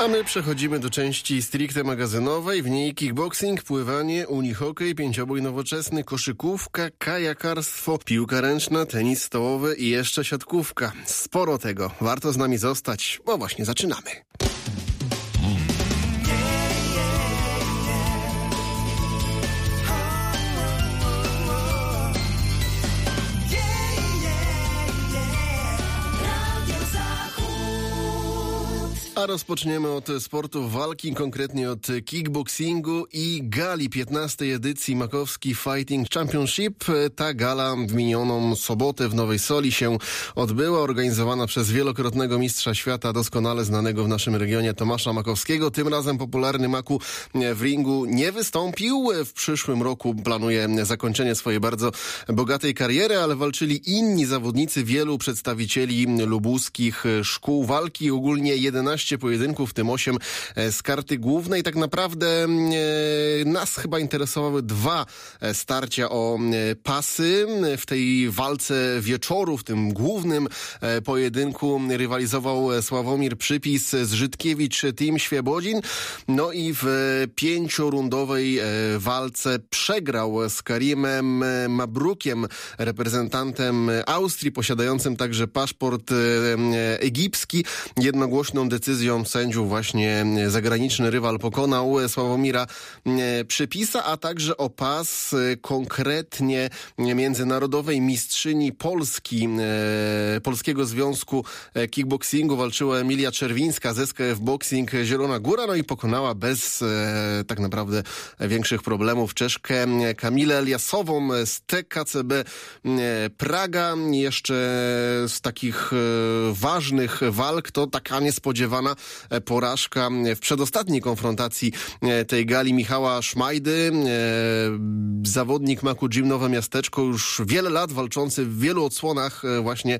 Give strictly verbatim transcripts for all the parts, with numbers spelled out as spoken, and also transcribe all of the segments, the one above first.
A my przechodzimy do części stricte magazynowej. W niej kickboxing, pływanie, unihokej, pięciobój nowoczesny, koszykówka, kajakarstwo, piłka ręczna, tenis stołowy i jeszcze siatkówka. Sporo tego. Warto z nami zostać, bo właśnie zaczynamy. A rozpoczniemy od sportów walki, konkretnie od kickboxingu i gali piętnastej edycji Makowski Fighting Championship. Ta gala w minioną sobotę w Nowej Soli się odbyła, organizowana przez wielokrotnego mistrza świata, doskonale znanego w naszym regionie Tomasza Makowskiego. Tym razem popularny Maku w ringu nie wystąpił. W przyszłym roku planuje zakończenie swojej bardzo bogatej kariery, ale walczyli inni zawodnicy, wielu przedstawicieli lubuskich szkół walki, ogólnie jedenaście pojedynków, w tym osiem z karty głównej. Tak naprawdę e, nas chyba interesowały dwa starcia o e, pasy. W tej walce wieczoru, w tym głównym e, pojedynku rywalizował Sławomir Przypis z Żydkiewicz Team Świebodzin. No i w pięciorundowej e, walce przegrał z Karimem Mabrukiem, reprezentantem Austrii, posiadającym także paszport e, egipski. Jednogłośną decyzją sędziów właśnie zagraniczny rywal pokonał Sławomira Przypisa, a także o pas konkretnie międzynarodowej mistrzyni Polski, Polskiego Związku Kickboxingu walczyła Emilia Czerwińska z S K F Boxing Zielona Góra, no i pokonała bez tak naprawdę większych problemów Czeszkę Kamilę Eliasową z T K C B Praga. Jeszcze z takich ważnych walk to taka niespodziewana porażka w przedostatniej konfrontacji tej gali Michała Szmajdy. Zawodnik Maku Gym Nowe Miasteczko, już wiele lat walczący w wielu odsłonach właśnie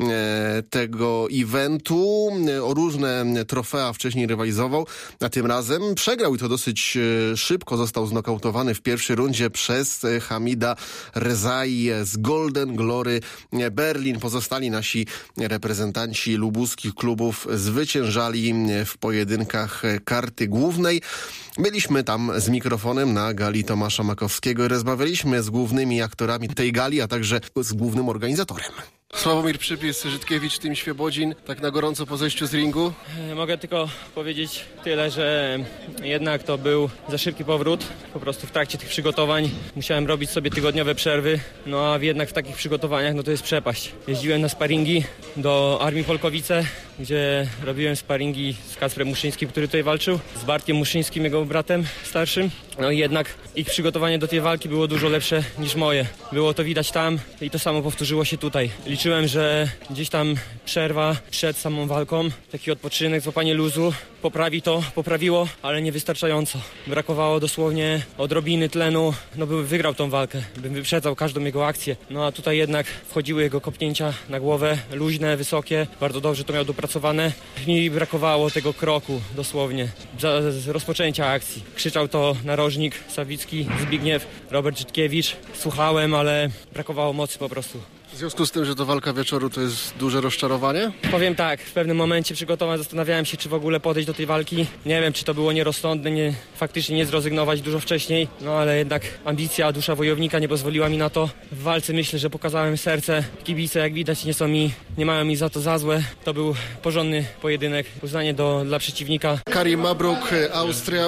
tego eventu. O różne trofea wcześniej rywalizował, a tym razem przegrał i to dosyć szybko. Został znokautowany w pierwszej rundzie przez Hamida Rezai z Golden Glory Berlin. Pozostali nasi reprezentanci lubuskich klubów zwyciężali w pojedynkach karty głównej. Byliśmy tam z mikrofonem na gali Tomasza Makowskiego i rozmawialiśmy z głównymi aktorami tej gali, a także z głównym organizatorem. Sławomir Przypis, Żydkiewicz, Team Świebodzin, tak na gorąco po zejściu z ringu. Mogę tylko powiedzieć tyle, że jednak to był za szybki powrót. Po prostu w trakcie tych przygotowań musiałem robić sobie tygodniowe przerwy, no a jednak w takich przygotowaniach no to jest przepaść. Jeździłem na sparingi do Armii Polkowice, gdzie robiłem sparingi z Kacprem Muszyńskim, który tutaj walczył, z Bartkiem Muszyńskim, jego bratem starszym. No i jednak ich przygotowanie do tej walki było dużo lepsze niż moje. Było to widać tam i to samo powtórzyło się tutaj. Liczyłem, że gdzieś tam przerwa przed samą walką, taki odpoczynek, złapanie luzu, poprawi to, poprawiło, ale nie wystarczająco. Brakowało dosłownie odrobiny tlenu, no by wygrał tą walkę, bym wyprzedzał każdą jego akcję. No a tutaj jednak wchodziły jego kopnięcia na głowę, luźne, wysokie, bardzo dobrze to miał dopracowane. Mi brakowało tego kroku dosłownie, z rozpoczęcia akcji. Krzyczał to narożnik Sawicki, Zbigniew, Robert Żydkiewicz. Słuchałem, ale brakowało mocy po prostu. W związku z tym, że to walka wieczoru, to jest duże rozczarowanie? Powiem tak, w pewnym momencie przygotowań zastanawiałem się, czy w ogóle podejść do tej walki. Nie wiem, czy to było nierozsądne, nie, faktycznie nie zrezygnować dużo wcześniej, no ale jednak ambicja, dusza wojownika nie pozwoliła mi na to. W walce myślę, że pokazałem serce. Kibice, jak widać, nie są mi, nie mają mi za to za złe. To był porządny pojedynek, uznanie do, dla przeciwnika. Karim Mabruk, Austria.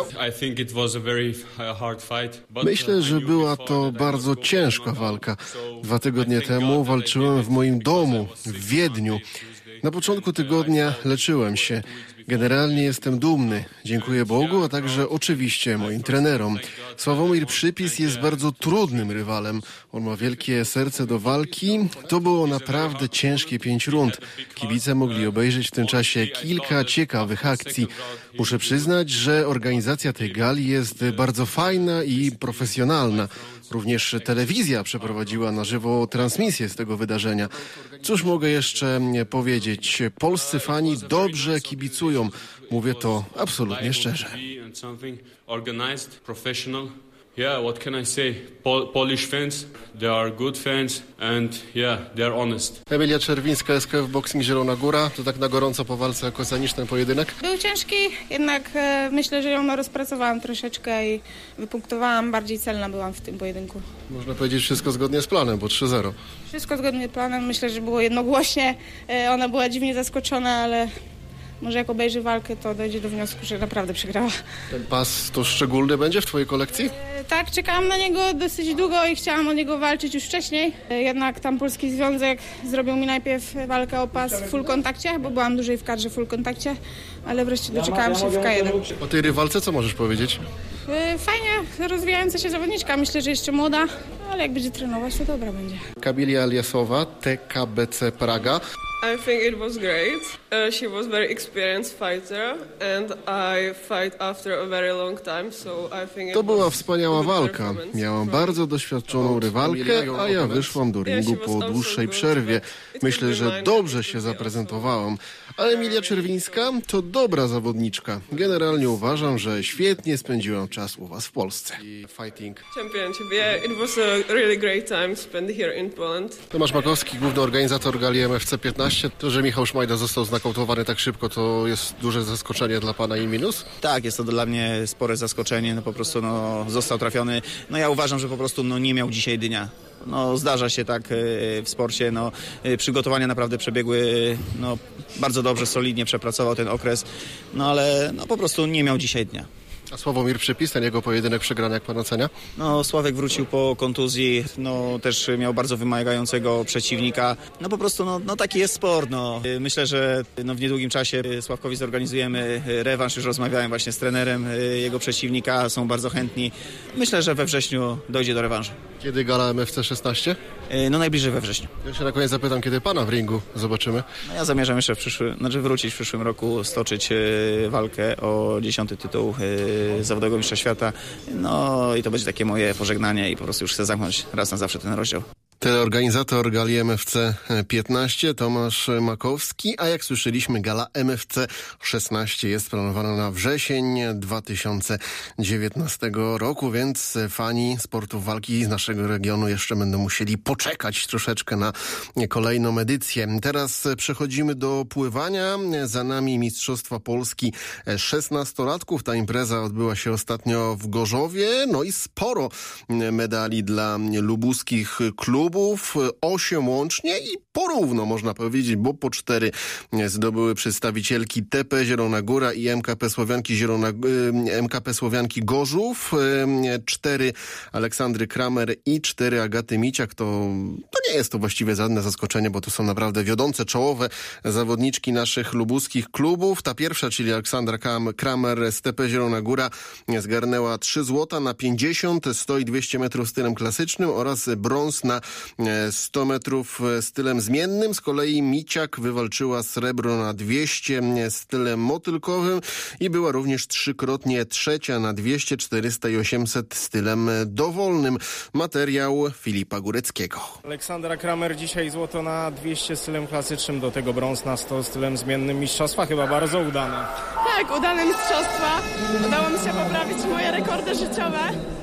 Myślę, że była to bardzo ciężka walka. Dwa tygodnie temu walczyłem w moim domu, w Wiedniu. Na początku tygodnia leczyłem się. Generalnie jestem dumny. Dziękuję Bogu, a także oczywiście moim trenerom. Sławomir Przypis jest bardzo trudnym rywalem. On ma wielkie serce do walki. To było naprawdę ciężkie pięć rund. Kibice mogli obejrzeć w tym czasie kilka ciekawych akcji. Muszę przyznać, że organizacja tej gali jest bardzo fajna i profesjonalna. Również telewizja przeprowadziła na żywo transmisję z tego wydarzenia. Cóż mogę jeszcze powiedzieć? Polscy fani dobrze kibicują. Mówię to absolutnie szczerze. Yeah, what can I say? Pol- Polish fans, they are good fans and yeah, they are honest. Emilia Czerwińska, S K F Boxing Zielona Góra. To tak na gorąco po walce, jak ocenisz ten pojedynek? Był ciężki, jednak e, myślę, że ją rozpracowałam troszeczkę i wypunktowałam. Bardziej celna byłam w tym pojedynku. Można powiedzieć wszystko zgodnie z planem, bo trzy zero. Wszystko zgodnie z planem. Myślę, że było jednogłośnie. E, ona była dziwnie zaskoczona, ale może jak obejrzy walkę, to dojdzie do wniosku, że naprawdę przegrała. Ten pas to szczególny będzie w twojej kolekcji? E, tak, czekałam na niego dosyć długo i chciałam o niego walczyć już wcześniej. E, jednak tam Polski Związek zrobił mi najpierw walkę o pas w full kontakcie, bo byłam dłużej w kadrze full kontakcie, ale wreszcie doczekałam się w K jeden. O tej rywalce co możesz powiedzieć? E, fajnie rozwijająca się zawodniczka. Myślę, że jeszcze młoda, ale jak będzie trenować, to dobra będzie. Kamilia Aliasowa, T K B C Praga. I think it was great. Uh, she was very experienced fighter and I fight after a very long time, so I think it To była was wspaniała a good walka. performance Miałam from- bardzo doświadczoną rywalkę, a ja wyszłam do ringu po dłuższej przerwie. Myślę, że dobrze się zaprezentowałam. Ale Emilia Czerwińska to dobra zawodniczka. Generalnie uważam, że świetnie spędziłam czas u was w Polsce. I fighting. Championship. Yeah, it was a really great time spent here in Poland. Tomasz Makowski, główny organizator gali M F C piętnaście. To, że Michał Szmajda został znokautowany tak szybko, to jest duże zaskoczenie dla pana i minus? Tak, jest to dla mnie spore zaskoczenie, no po prostu no, został trafiony. No ja uważam, że po prostu no, nie miał dzisiaj dnia. No zdarza się tak w sporcie, no przygotowania naprawdę przebiegły no, bardzo dobrze, solidnie przepracował ten okres, no ale no, po prostu nie miał dzisiaj dnia. A Sławomir Przypis, ten jego pojedynek przegrany, jak pan ocenia? No Sławek wrócił po kontuzji, no też miał bardzo wymagającego przeciwnika. No po prostu no, no taki jest sport, no. Myślę, że no, w niedługim czasie Sławkowi zorganizujemy rewanż, już rozmawiałem właśnie z trenerem jego przeciwnika, są bardzo chętni. Myślę, że we wrześniu dojdzie do rewanżu. Kiedy gala M F C szesnaście? No najbliżej we wrześniu. Ja się na koniec zapytam, kiedy pana w ringu zobaczymy? No ja zamierzam jeszcze w przyszłym, znaczy wrócić w przyszłym roku, stoczyć e, walkę o dziesiąty tytuł e, zawodowego mistrza świata. No i to będzie takie moje pożegnanie i po prostu już chcę zamknąć raz na zawsze ten rozdział. Organizator gali M F C piętnaście, Tomasz Makowski, a jak słyszeliśmy, gala M F C szesnaście jest planowana na wrzesień dwa tysiące dziewiętnastego roku, więc fani sportów walki z naszego regionu jeszcze będą musieli poczekać troszeczkę na kolejną edycję. Teraz przechodzimy do pływania. Za nami Mistrzostwa Polski szesnastolatków. Ta impreza odbyła się ostatnio w Gorzowie, no i sporo medali dla lubuskich klubów. Osiem łącznie i porówno można powiedzieć, bo po cztery zdobyły przedstawicielki T P Zielona Góra i M K P Słowianki Zielona, M K P Słowianki Gorzów, cztery Aleksandry Kramer i cztery Agaty Miciak. To, to nie jest to właściwie żadne zaskoczenie, bo to są naprawdę wiodące, czołowe zawodniczki naszych lubuskich klubów. Ta pierwsza, czyli Aleksandra Kramer z T P Zielona Góra, zgarnęła trzy złota na pięćdziesiąt, sto i dwieście metrów stylem klasycznym oraz brąz na sto metrów stylem zmiennym. Z kolei Miciak wywalczyła srebro na dwieście stylem motylkowym i była również trzykrotnie trzecia na dwieście, czterysta i osiemset stylem dowolnym. Materiał Filipa Góreckiego. Aleksandra Kramer dzisiaj złoto na dwieście stylem klasycznym, do tego brąz na sto stylem zmiennym. Mistrzostwa chyba bardzo udane. Tak, udane mistrzostwa. Udało mi się poprawić moje rekordy życiowe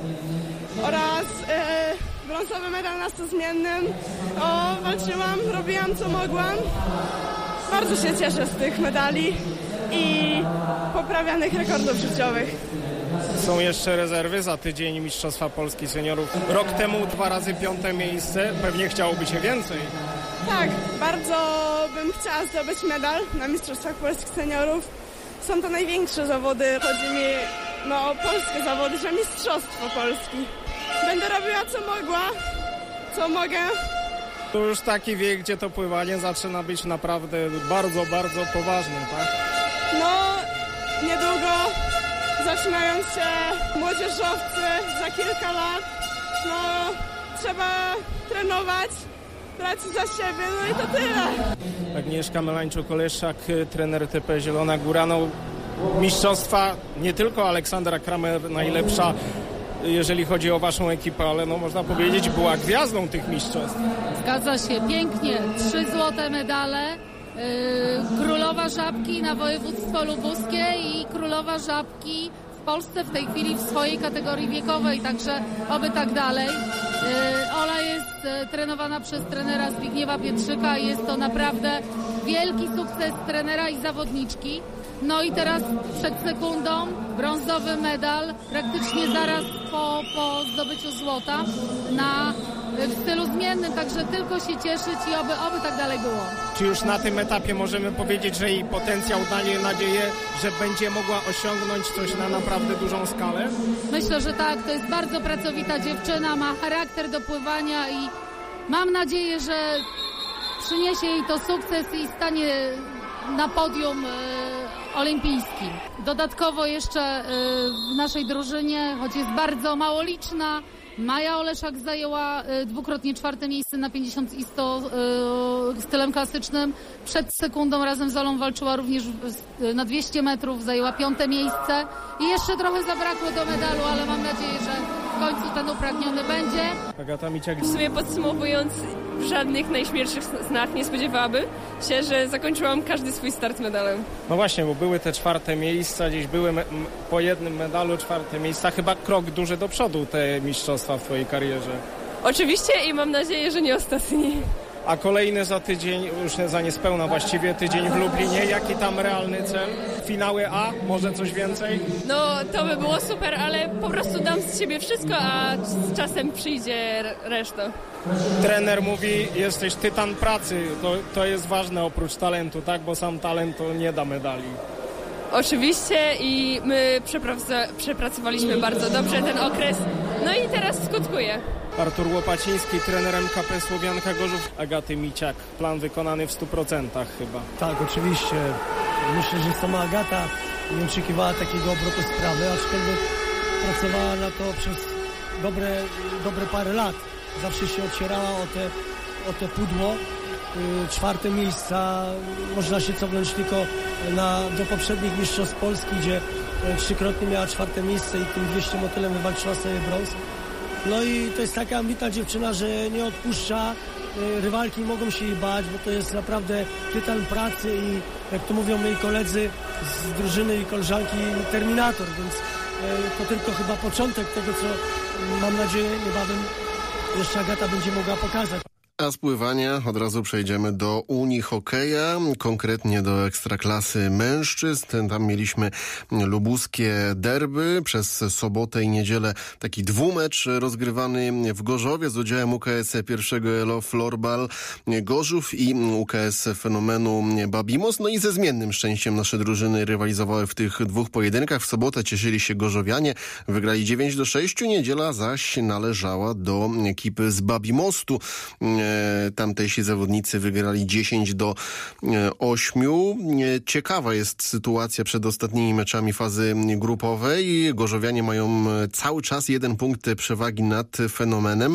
oraz e, brązowy medal na sto zmiennym. O, walczyłam, robiłam co mogłam. Bardzo się cieszę z tych medali i poprawianych rekordów życiowych. Są jeszcze rezerwy za tydzień Mistrzostwa Polski Seniorów. Rok temu dwa razy piąte miejsce, pewnie chciałoby się więcej. Tak, bardzo bym chciała zdobyć medal na Mistrzostwach Polskich Seniorów. Są to największe zawody, chodzi mi no, o polskie zawody, że Mistrzostwo Polski. Będę robiła co mogła, co mogę. To już taki wiek, gdzie to pływanie zaczyna być naprawdę bardzo, bardzo poważnym, tak? No, niedługo zaczynając się młodzieżowcy za kilka lat, no trzeba trenować, brać za siebie, no i to tyle. Agnieszka Melańczuk-Oleszczak, trener T P Zielona Góra. No, mistrzostwa, nie tylko Aleksandra Kramer najlepsza, jeżeli chodzi o waszą ekipę, ale no można powiedzieć, była gwiazdą tych mistrzostw. Zgadza się, pięknie. Trzy złote medale. Yy, królowa Żabki na województwo lubuskie i królowa Żabki w Polsce w tej chwili w swojej kategorii wiekowej, także oby tak dalej. Ola jest trenowana przez trenera Zbigniewa Pietrzyka i jest to naprawdę wielki sukces trenera i zawodniczki. No i teraz przed sekundą brązowy medal, praktycznie zaraz po, po zdobyciu złota na, w stylu zmiennym, także tylko się cieszyć i oby, oby tak dalej było. Czy już na tym etapie możemy powiedzieć, że jej potencjał daje nadzieję, że będzie mogła osiągnąć coś na naprawdę dużą skalę? Myślę, że tak, to jest bardzo pracowita dziewczyna, ma charakter do pływania i mam nadzieję, że przyniesie jej to sukces i stanie na podium olimpijskim. Dodatkowo jeszcze w naszej drużynie, choć jest bardzo mało liczna, Maja Oleszak zajęła dwukrotnie czwarte miejsce na pięćdziesiąt i sto stylem klasycznym. Przed sekundą razem z Olą walczyła również na dwieście metrów, zajęła piąte miejsce i jeszcze trochę zabrakło do medalu, ale mam nadzieję, że w końcu ten upragniony będzie. Agata Miciak. W sumie podsumowując, żadnych najśmielszych snach nie spodziewałabym się, że zakończyłam każdy swój start medalem. No właśnie, bo były te czwarte miejsca, gdzieś były me- po jednym medalu czwarte miejsca, chyba krok duży do przodu te mistrzostwa w twojej karierze. Oczywiście i mam nadzieję, że nie ostatni. A kolejny za tydzień, już za niespełna właściwie tydzień w Lublinie. Jaki tam realny cel? Finały A? Może coś więcej? No to by było super, ale po prostu dam z siebie wszystko, a z czasem przyjdzie reszta. Trener mówi, jesteś tytan pracy. To, to jest ważne oprócz talentu, tak? Bo sam talent to nie da medali. Oczywiście i my przeprac- przepracowaliśmy bardzo dobrze ten okres. No i teraz skutkuje. Artur Łopaciński, trener M K P Słowianka Gorzów. Agaty Miciak, plan wykonany w stu procentach chyba. Tak, oczywiście. Myślę, że sama Agata nie oczekiwała takiego obrotu sprawy, aczkolwiek pracowała na to przez dobre, dobre parę lat. Zawsze się ocierała o te, o te pudło. Czwarte miejsca, można się cofnąć tylko na, do poprzednich mistrzostw Polski, gdzie trzykrotnie miała czwarte miejsce i tym dwieście motylem wywalczyła sobie brąz. No i to jest taka ambitna dziewczyna, że nie odpuszcza, rywalki mogą się jej bać, bo to jest naprawdę tytan pracy i jak to mówią moi koledzy z drużyny i koleżanki, terminator, więc to tylko chyba początek tego, co mam nadzieję niebawem jeszcze Agata będzie mogła pokazać. A z pływania od razu przejdziemy do Unii Hokeja, konkretnie do Ekstraklasy mężczyzn. Tam mieliśmy lubuskie derby. Przez sobotę i niedzielę taki dwumecz rozgrywany w Gorzowie z udziałem U K S pierwszego Elo Florbal Gorzów i U K S Fenomenu Babimos. No i ze zmiennym szczęściem nasze drużyny rywalizowały w tych dwóch pojedynkach. W sobotę cieszyli się gorzowianie, wygrali dziewięć do sześciu, niedziela zaś należała do ekipy z Babimostu. Tamtejsi zawodnicy wygrali dziesięć do ośmiu. Ciekawa jest sytuacja przed ostatnimi meczami fazy grupowej. Gorzowianie mają cały czas jeden punkt przewagi nad Fenomenem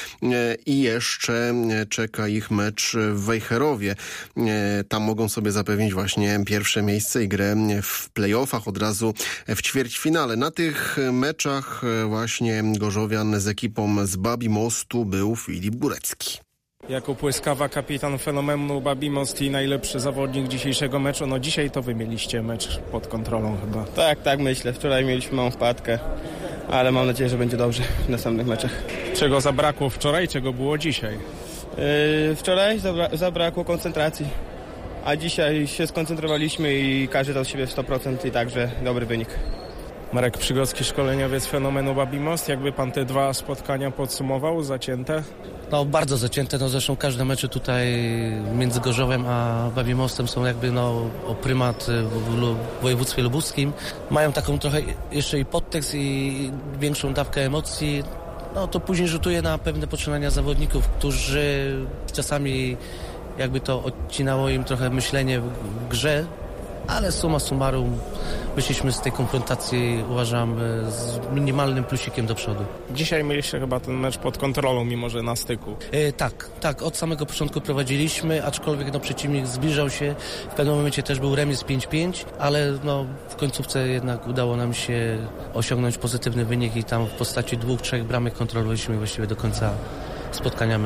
i jeszcze czeka ich mecz w Wejherowie. Tam mogą sobie zapewnić właśnie pierwsze miejsce i grę w play-offach od razu w ćwierćfinale. Na tych meczach właśnie gorzowian z ekipą z Babimostu był Filip Górecki. Jakub Łyskawa, kapitan Fenomenu Babimost i najlepszy zawodnik dzisiejszego meczu. No dzisiaj to wy mieliście mecz pod kontrolą chyba. Tak, tak myślę. Wczoraj mieliśmy małą wpadkę, ale mam nadzieję, że będzie dobrze w następnych meczach. Czego zabrakło wczoraj, czego było dzisiaj? Yy, wczoraj zabra- zabrakło koncentracji, a dzisiaj się skoncentrowaliśmy i każdy dał siebie w sto procent i także dobry wynik. Marek Przygocki, szkoleniowiec Fenomenu Babimost. Jakby pan te dwa spotkania podsumował, zacięte? No bardzo zacięte, no zresztą każde mecze tutaj między Gorzowem a Babimostem są jakby no o prymat w województwie lubuskim. Mają taką trochę jeszcze i podtekst i większą dawkę emocji. No to później rzutuje na pewne poczynania zawodników, którzy czasami jakby to odcinało im trochę myślenie w grze, ale summa summarum wyszliśmy z tej konfrontacji, uważam, z minimalnym plusikiem do przodu. Dzisiaj mieliście chyba ten mecz pod kontrolą, mimo że na styku. E, tak, tak, od samego początku prowadziliśmy, aczkolwiek no, przeciwnik zbliżał się. W pewnym momencie też był remis pięć pięć, ale no, w końcówce jednak udało nam się osiągnąć pozytywny wynik i tam w postaci dwóch, trzech bramek kontrolowaliśmy właściwie do końca spotkania meczu.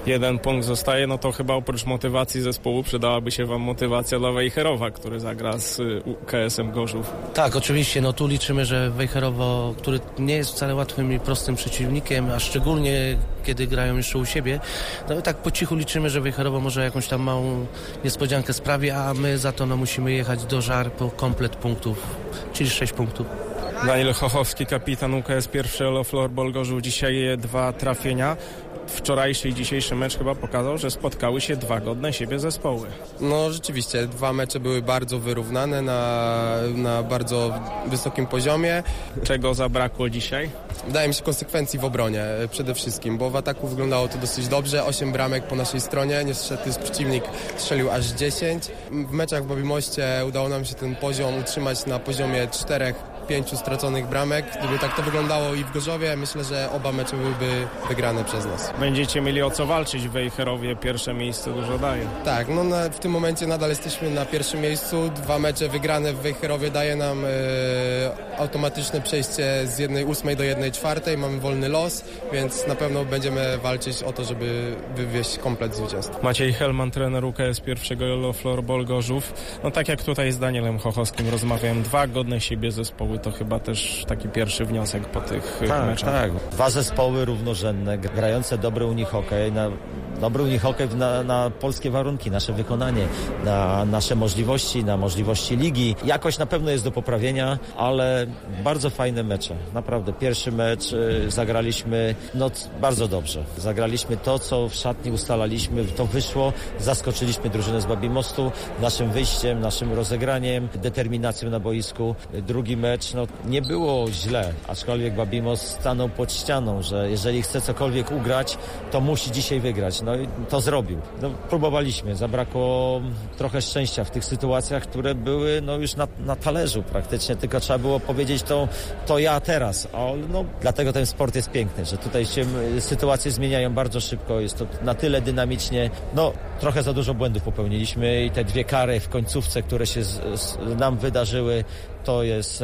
jeden punkt zostaje, no to chyba oprócz motywacji zespołu przydałaby się wam motywacja dla Wejherowa, który zagra z U K S-em Gorzów. Tak, oczywiście, no tu liczymy, że Wejherowo, który nie jest wcale łatwym i prostym przeciwnikiem, a szczególnie kiedy grają jeszcze u siebie, no tak po cichu liczymy, że Wejherowo może jakąś tam małą niespodziankę sprawi, a my za to no, musimy jechać do Żar po komplet punktów, czyli sześć punktów. Daniel Chochowski, kapitan U K S, pierwszy Elo Floorball Gorzów, dzisiaj dwa trafienia. Wczorajszy i dzisiejszy mecz chyba pokazał, że spotkały się dwa godne siebie zespoły. No rzeczywiście, dwa mecze były bardzo wyrównane, na, na bardzo wysokim poziomie. Czego zabrakło dzisiaj? Wydaje mi się konsekwencji w obronie przede wszystkim, bo w ataku wyglądało to dosyć dobrze. Osiem bramek po naszej stronie, niestety przeciwnik strzelił aż dziesięć. W meczach w Babimoście udało nam się ten poziom utrzymać na poziomie czterech, pięciu straconych bramek. Gdyby tak to wyglądało i w Gorzowie, myślę, że oba mecze byłyby wygrane przez nas. Będziecie mieli o co walczyć w Wejherowie, pierwsze miejsce dużo daje. Tak, no na, w tym momencie nadal jesteśmy na pierwszym miejscu. Dwa mecze wygrane w Wejherowie daje nam e, automatyczne przejście z jednej ósmej do jednej czwartej. Mamy wolny los, więc na pewno będziemy walczyć o to, żeby wywieźć komplet zwycięstwa. Maciej Helman, trener U K S pierwszego Elo Floorball Gorzów. No tak jak tutaj z Danielem Chochowskim rozmawiałem, dwa godne siebie zespoły to chyba też taki pierwszy wniosek po tych tak, meczach. Tak, dwa zespoły równorzędne, grające dobry unihokej, na, dobry unihokej na, na polskie warunki, nasze wykonanie, na nasze możliwości, na możliwości ligi. Jakość na pewno jest do poprawienia, ale bardzo fajne mecze. Naprawdę, pierwszy mecz y, zagraliśmy no, bardzo dobrze. Zagraliśmy to, co w szatni ustalaliśmy, to wyszło, zaskoczyliśmy drużynę z Babimostu naszym wyjściem, naszym rozegraniem, determinacją na boisku. Drugi mecz, no nie było źle, aczkolwiek Babimos stanął pod ścianą, że jeżeli chce cokolwiek ugrać, to musi dzisiaj wygrać. No i to zrobił. No, próbowaliśmy, zabrakło trochę szczęścia w tych sytuacjach, które były no już na, na talerzu praktycznie, tylko trzeba było powiedzieć to, to ja teraz. A no, dlatego ten sport jest piękny, że tutaj się sytuacje zmieniają bardzo szybko, jest to na tyle dynamicznie. No trochę za dużo błędów popełniliśmy i te dwie kary w końcówce, które się z, z, nam wydarzyły, to jest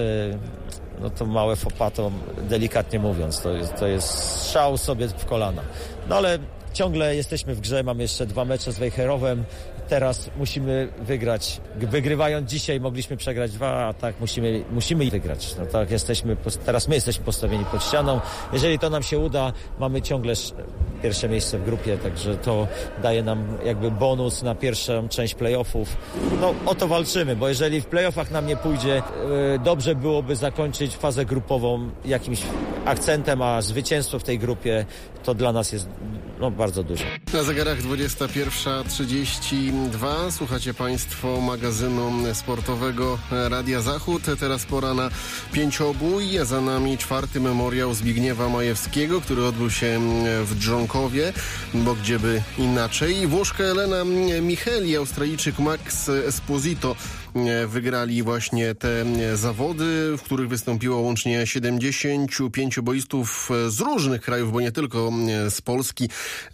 no to małe fopato, delikatnie mówiąc, to jest, to jest strzał sobie w kolana. No ale ciągle jesteśmy w grze, mamy jeszcze dwa mecze z Wejherowem, teraz musimy wygrać. Wygrywając dzisiaj mogliśmy przegrać dwa, a tak musimy, musimy wygrać. No tak jesteśmy, teraz my jesteśmy postawieni pod ścianą. Jeżeli to nam się uda, mamy ciągle pierwsze miejsce w grupie, także to daje nam jakby bonus na pierwszą część playoffów. No o to walczymy, bo jeżeli w playoffach nam nie pójdzie, yy, dobrze byłoby zakończyć fazę grupową jakimś akcentem, a zwycięstwo w tej grupie to dla nas jest no, bardzo dużo. Na zegarach dwudziesta pierwsza trzydzieści dwa. Słuchacie Państwo magazynu sportowego Radia Zachód. Teraz pora na pięciobój. Za nami czwarty memoriał Zbigniewa Majewskiego, który odbył się w Dżonkowie, bo gdzieby inaczej. Włoszka Elena Micheli, Australijczyk Max Esposito wygrali właśnie te zawody, w których wystąpiło łącznie siedemdziesięciu pięciu boistów z różnych krajów, bo nie tylko z Polski.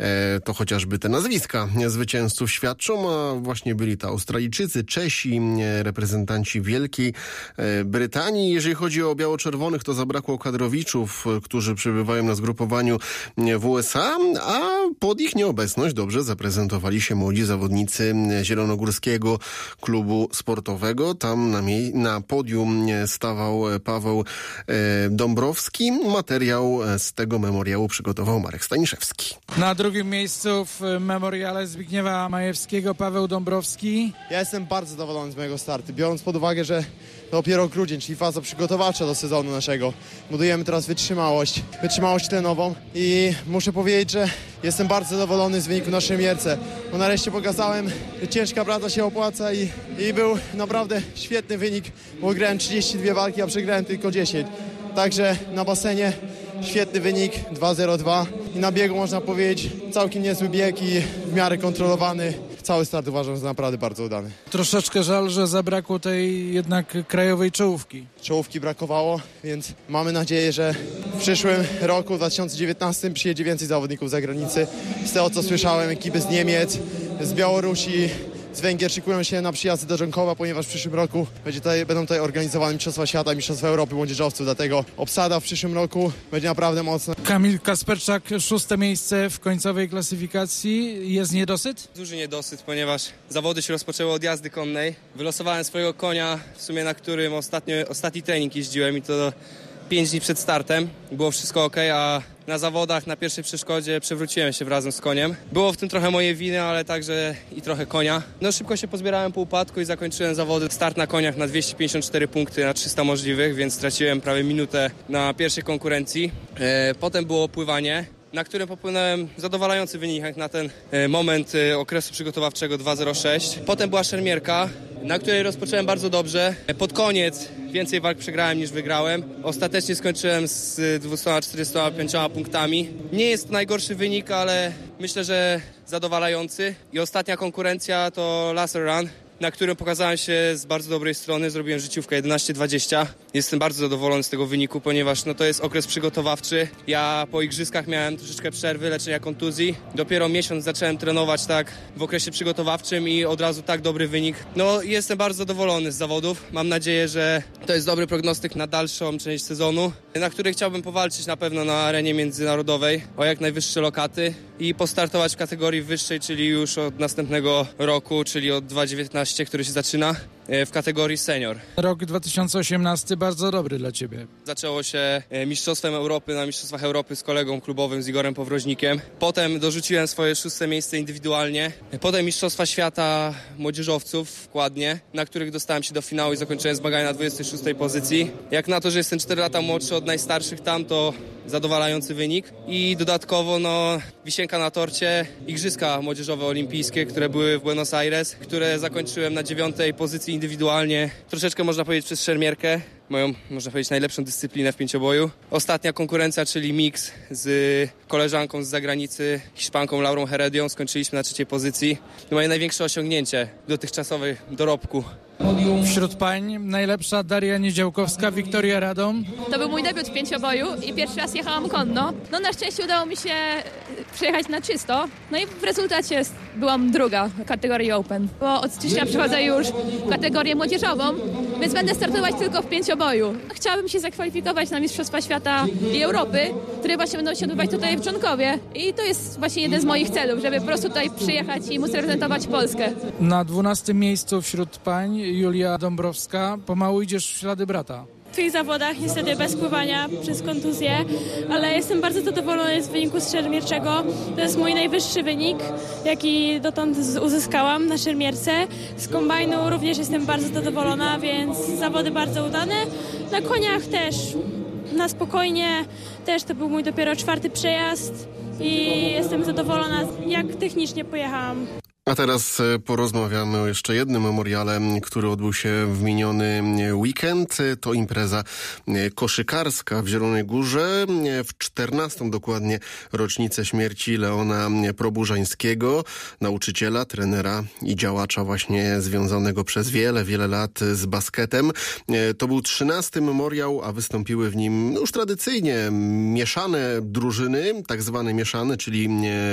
To chociażby te nazwiska zwycięzców świadczą, a właśnie byli to Australijczycy, Czesi, reprezentanci Wielkiej Brytanii. Jeżeli chodzi o biało-czerwonych, to zabrakło kadrowiczów, którzy przebywają na zgrupowaniu w U S A, a pod ich nieobecność dobrze zaprezentowali się młodzi zawodnicy Zielonogórskiego Klubu Sportowego. Tam na, mie- na podium stawał Paweł e, Dąbrowski. Materiał z tego memoriału przygotował Marek Staniszewski. Na drugim miejscu w memoriale Zbigniewa Majewskiego Paweł Dąbrowski. Ja jestem bardzo zadowolony z mojego startu, biorąc pod uwagę, że dopiero grudzień, czyli faza przygotowawcza do sezonu naszego. Budujemy teraz wytrzymałość, wytrzymałość tlenową i muszę powiedzieć, że jestem bardzo zadowolony z wyniku naszej mierce, bo nareszcie pokazałem, że ciężka praca się opłaca i, i był naprawdę świetny wynik, bo grałem trzydzieści dwie walki, a przegrałem tylko dziesięć. Także na basenie świetny wynik dwa zero dwa i na biegu można powiedzieć całkiem niezły bieg i w miarę kontrolowany. Cały start uważam za naprawdę bardzo udany. Troszeczkę żal, że zabrakło tej jednak krajowej czołówki. Czołówki brakowało, więc mamy nadzieję, że w przyszłym roku, w dwa tysiące dziewiętnastym, przyjedzie więcej zawodników z zagranicy. Z tego, co słyszałem, ekipy z Niemiec, z Białorusi, z Węgier szykują się na przyjazdy do Żonkowa, ponieważ w przyszłym roku będzie tutaj, będą tutaj organizowane Mistrzostwa Świata, Mistrzostwa Europy młodzieżowców, dlatego obsada w przyszłym roku będzie naprawdę mocna. Kamil Kasperczak, szóste miejsce w końcowej klasyfikacji. Jest niedosyt? Duży niedosyt, ponieważ zawody się rozpoczęły od jazdy konnej. Wylosowałem swojego konia, w sumie na którym ostatnio, ostatni trening jeździłem i to pięć dni przed startem. Było wszystko ok, a na zawodach, na pierwszej przeszkodzie przewróciłem się razem z koniem. Było w tym trochę moje winy, ale także i trochę konia. No szybko się pozbierałem po upadku i zakończyłem zawody. Start na koniach na dwieście pięćdziesiąt cztery punkty na trzysta możliwych, więc straciłem prawie minutę na pierwszej konkurencji. E, potem było pływanie, na którym popłynąłem zadowalający wynik jak na ten e, moment e, okresu przygotowawczego dwa zero sześć. Potem była szermierka, na której rozpocząłem bardzo dobrze. Pod koniec więcej walk przegrałem niż wygrałem. Ostatecznie skończyłem z dwieście czterdzieści pięć punktami. Nie jest to najgorszy wynik, ale myślę, że zadowalający. I ostatnia konkurencja to Laser Run, na którym pokazałem się z bardzo dobrej strony. Zrobiłem życiówkę jedenaście dwadzieścia. Jestem bardzo zadowolony z tego wyniku, ponieważ no, to jest okres przygotowawczy. Ja po igrzyskach miałem troszeczkę przerwy, leczenia kontuzji. Dopiero miesiąc zacząłem trenować tak w okresie przygotowawczym i od razu tak dobry wynik. No jestem bardzo zadowolony z zawodów. Mam nadzieję, że to jest dobry prognostyk na dalszą część sezonu, na której chciałbym powalczyć na pewno na arenie międzynarodowej o jak najwyższe lokaty i postartować w kategorii wyższej, czyli już od następnego roku, czyli od dwa dziewiętnaście, który się zaczyna w kategorii senior. Rok dwa tysiące osiemnasty bardzo dobry dla Ciebie. Zaczęło się Mistrzostwem Europy na Mistrzostwach Europy z kolegą klubowym, z Igorem Powroźnikiem. Potem dorzuciłem swoje szóste miejsce indywidualnie. Potem Mistrzostwa Świata Młodzieżowców w Kładnie, na których dostałem się do finału i zakończyłem zmagania na dwudziestej szóstej pozycji. Jak na to, że jestem cztery lata młodszy od najstarszych tam, to zadowalający wynik. I dodatkowo no, wisienka na torcie, Igrzyska Młodzieżowe Olimpijskie, które były w Buenos Aires, które zakończyłem na dziewiątej pozycji indywidualnie. Troszeczkę można powiedzieć przez szermierkę, moją, można powiedzieć, najlepszą dyscyplinę w pięcioboju. Ostatnia konkurencja, czyli mix z koleżanką z zagranicy, Hiszpanką Laurą Heredią, skończyliśmy na trzeciej pozycji. To moje największe osiągnięcie dotychczasowej dorobku. Wśród pań najlepsza Daria Niedziałkowska, Wiktoria Radom. To był mój debiut w pięcioboju i pierwszy raz jechałam konno. No na szczęście udało mi się przejechać na czysto. No i w rezultacie byłam druga w kategorii Open. Bo od stycznia przechodzę już w kategorię młodzieżową, więc będę startować tylko w pięcioboju. Chciałabym się zakwalifikować na Mistrzostwa Świata i Europy, które właśnie będą się odbywać tutaj w Czonkowie. I to jest właśnie jeden z moich celów, żeby po prostu tutaj przyjechać i móc reprezentować Polskę. Na dwunastym miejscu wśród pań Julia Dąbrowska. Pomału idziesz w ślady brata. W tych zawodach niestety bez pływania przez kontuzję, ale jestem bardzo zadowolona z wyniku z szermierczego. To jest mój najwyższy wynik, jaki dotąd uzyskałam na szermierce. Z kombajnu również jestem bardzo zadowolona, więc zawody bardzo udane. Na koniach też na spokojnie, też to był mój dopiero czwarty przejazd i jestem zadowolona, jak technicznie pojechałam. A teraz porozmawiamy o jeszcze jednym memoriale, który odbył się w miniony weekend. To impreza koszykarska w Zielonej Górze. W czternastą dokładnie rocznicę śmierci Leona Proburzańskiego, nauczyciela, trenera i działacza właśnie związanego przez wiele, wiele lat z basketem. To był trzynasty memoriał, a wystąpiły w nim już tradycyjnie mieszane drużyny, tak zwane mieszane, czyli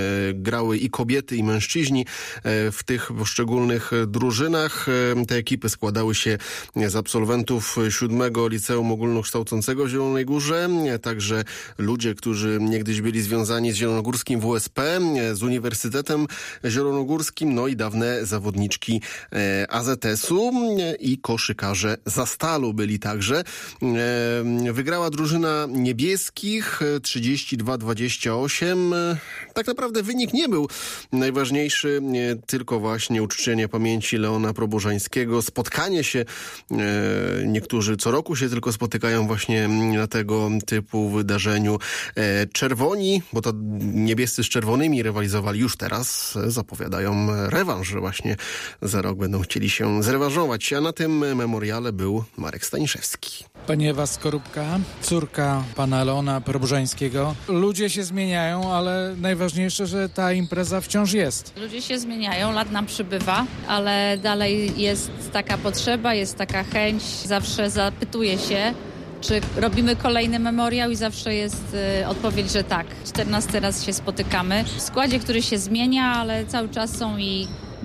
grały i kobiety, i mężczyźni. W tych poszczególnych drużynach te ekipy składały się z absolwentów siódmego Liceum Ogólnokształcącego w Zielonej Górze, także ludzie, którzy niegdyś byli związani z zielonogórskim W S P, z Uniwersytetem Zielonogórskim, no i dawne zawodniczki A Z S-u i koszykarze Zastalu byli także. Wygrała drużyna niebieskich trzydzieści dwa dwadzieścia osiem. Tak naprawdę wynik nie był najważniejszy, tylko właśnie uczczenie pamięci Leona Proburzańskiego, spotkanie się. E, niektórzy co roku się tylko spotykają właśnie na tego typu wydarzeniu. E, czerwoni, bo to niebiescy z czerwonymi rywalizowali już teraz, e, zapowiadają rewanż, że właśnie za rok będą chcieli się zrewanżować. A na tym memoriale był Marek Staniszewski. Pani Ewa Skorupka, córka pana Leona Proburzańskiego. Ludzie się zmieniają, ale najważniejsze, że ta impreza wciąż jest. Ludzie się zmieniają, lat nam przybywa, ale dalej jest taka potrzeba, jest taka chęć. Zawsze zapytuje się, czy robimy kolejny memoriał i zawsze jest y, odpowiedź, że tak. czternasty raz się spotykamy. W składzie, który się zmienia, ale cały czas są i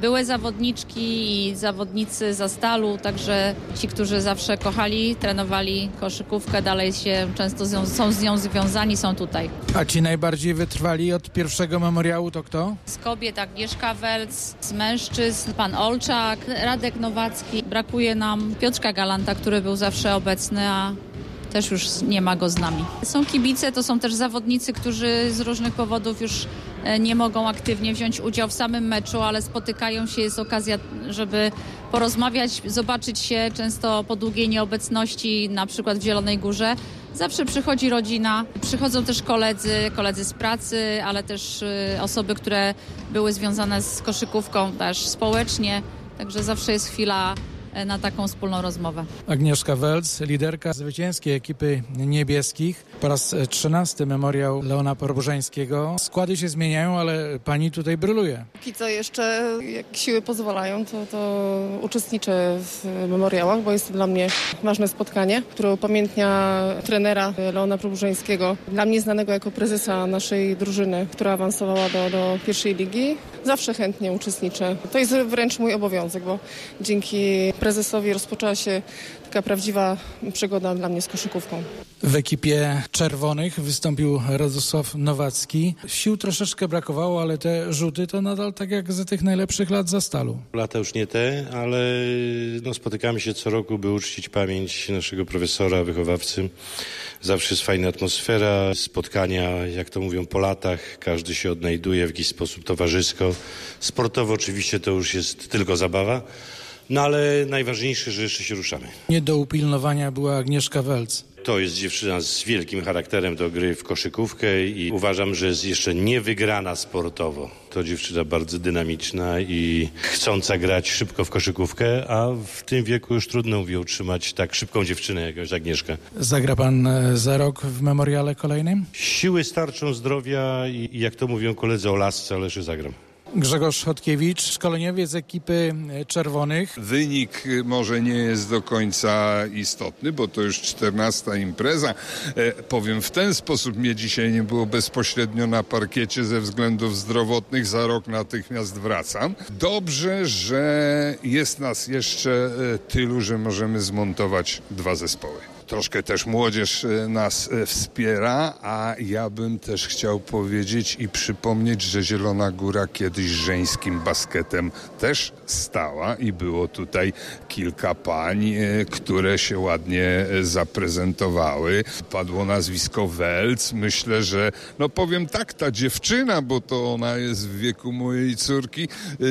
były zawodniczki i zawodnicy za Stalu, także ci, którzy zawsze kochali, trenowali koszykówkę, dalej się często z nią, są z nią związani, są tutaj. A ci najbardziej wytrwali od pierwszego memoriału to kto? Z kobiet Agnieszka Welc, z mężczyzn pan Olczak, Radek Nowacki. Brakuje nam Piotrka Galanta, który był zawsze obecny, a też już nie ma go z nami. Są kibice, to są też zawodnicy, którzy z różnych powodów już nie mogą aktywnie wziąć udziału w samym meczu, ale spotykają się, jest okazja, żeby porozmawiać, zobaczyć się często po długiej nieobecności, na przykład w Zielonej Górze. Zawsze przychodzi rodzina, przychodzą też koledzy, koledzy z pracy, ale też osoby, które były związane z koszykówką też społecznie, także zawsze jest chwila na taką wspólną rozmowę. Agnieszka Welc, liderka zwycięskiej ekipy niebieskich. Po raz trzynasty memoriał Leona Porobrzeńskiego. Składy się zmieniają, ale pani tutaj bryluje. Póki co jeszcze, jak siły pozwalają, to, to uczestniczę w memoriałach, bo jest to dla mnie ważne spotkanie, które upamiętnia trenera Leona Porobrzeńskiego, dla mnie znanego jako prezesa naszej drużyny, która awansowała do, do pierwszej ligi. Zawsze chętnie uczestniczę. To jest wręcz mój obowiązek, bo dzięki prezesowi rozpoczęła się taka prawdziwa przygoda dla mnie z koszykówką. W ekipie czerwonych wystąpił Radosław Nowacki. Sił troszeczkę brakowało, ale te rzuty to nadal tak jak za tych najlepszych lat za Stalu. Lata już nie te, ale no, spotykamy się co roku, by uczcić pamięć naszego profesora, wychowawcy. Zawsze jest fajna atmosfera, spotkania, jak to mówią, po latach. Każdy się odnajduje w jakiś sposób towarzysko. Sportowo oczywiście to już jest tylko zabawa. No ale najważniejsze, że jeszcze się ruszamy. Nie do upilnowania była Agnieszka Welc. To jest dziewczyna z wielkim charakterem do gry w koszykówkę i uważam, że jest jeszcze niewygrana sportowo. To dziewczyna bardzo dynamiczna i chcąca grać szybko w koszykówkę, a w tym wieku już trudno mówię utrzymać tak szybką dziewczynę jak Agnieszka. Zagra pan za rok w memoriale kolejnym? Siły starczą, zdrowia i jak to mówią koledzy o lasce, ale że zagram. Grzegorz Chodkiewicz, szkoleniowiec ekipy czerwonych. Wynik może nie jest do końca istotny, bo to już czternasta impreza. E, powiem w ten sposób, mnie dzisiaj nie było bezpośrednio na parkiecie ze względów zdrowotnych. Za rok natychmiast wracam. Dobrze, że jest nas jeszcze tylu, że możemy zmontować dwa zespoły. Troszkę też młodzież nas wspiera, a ja bym też chciał powiedzieć i przypomnieć, że Zielona Góra kiedyś żeńskim basketem też stała i było tutaj kilka pań, które się ładnie zaprezentowały. Padło nazwisko Welc. Myślę, że no powiem tak, ta dziewczyna, bo to ona jest w wieku mojej córki,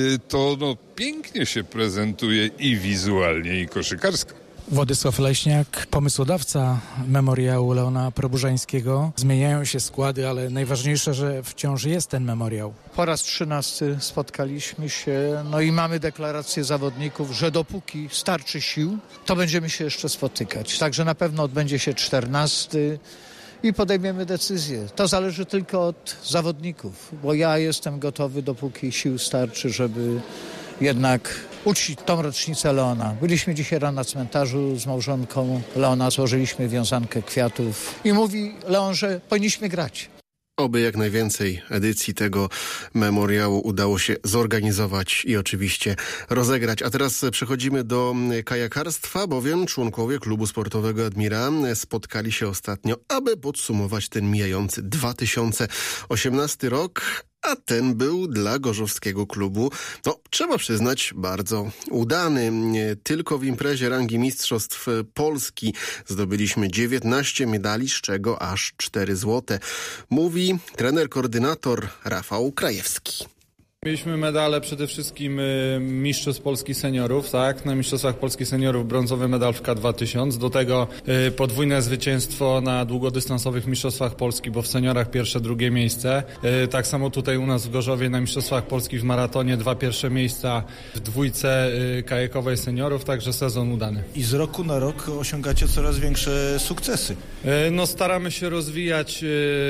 to no pięknie się prezentuje i wizualnie, i koszykarsko. Władysław Leśniak, pomysłodawca memoriału Leona Porobrzeńskiego. Zmieniają się składy, ale najważniejsze, że wciąż jest ten memoriał. Po raz trzynasty spotkaliśmy się, no i mamy deklarację zawodników, że dopóki starczy sił, to będziemy się jeszcze spotykać. Także na pewno odbędzie się czternasty i podejmiemy decyzję. To zależy tylko od zawodników, bo ja jestem gotowy, dopóki sił starczy, żeby jednak uczcić tą rocznicę Leona. Byliśmy dzisiaj rano na cmentarzu z małżonką Leona, złożyliśmy wiązankę kwiatów i mówi Leon, że powinniśmy grać. Oby jak najwięcej edycji tego memoriału udało się zorganizować i oczywiście rozegrać. A teraz przechodzimy do kajakarstwa, bowiem członkowie klubu sportowego Admira spotkali się ostatnio, aby podsumować ten mijający dwa tysiące osiemnasty rok. A ten był dla gorzowskiego klubu, no trzeba przyznać, bardzo udany. Tylko w imprezie rangi Mistrzostw Polski zdobyliśmy dziewiętnaście medali, z czego aż cztery złote. Mówi trener-koordynator Rafał Krajewski. Mieliśmy medale przede wszystkim Mistrzostw Polski Seniorów, tak? Na Mistrzostwach Polski Seniorów brązowy medal w K dwa tysiące, do tego podwójne zwycięstwo na długodystansowych Mistrzostwach Polski, bo w seniorach pierwsze, drugie miejsce. Tak samo tutaj u nas w Gorzowie na Mistrzostwach Polski w maratonie dwa pierwsze miejsca w dwójce kajakowej seniorów, także sezon udany. I z roku na rok osiągacie coraz większe sukcesy. No staramy się rozwijać